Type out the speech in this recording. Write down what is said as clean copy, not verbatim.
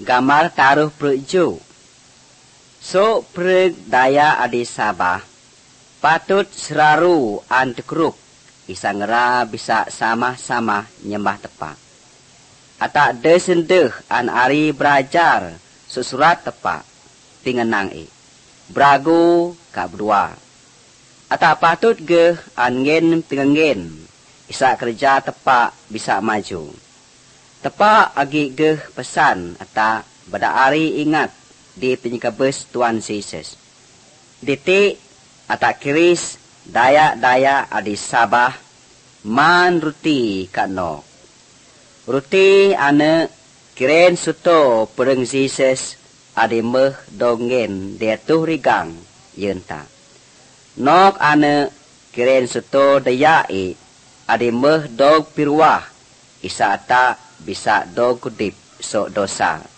gambar taruh perju. So pereg daya adi Sabah, patut seraru antekruk, isangera bisa sama-sama nyembah tepak. Atak desendeh an ari belajar susurat tepak, tingenang Bragu kak berdua. Atak patut ge an ngen tingengen, isa kerja tepak bisa maju. Tepak agi ge pesan atak bada ari ingat di penyekabes Tuan Yesus. Detik atak kiris daya-daya adi Sabah man ruti kanok. Ruti ane kiren suto pereng Yesus adi meh dongen dia tuh rigang yenta. Nok ane kiren suto dayai adi meh dog pirwah isa ata bisa dog kudip sok dosa.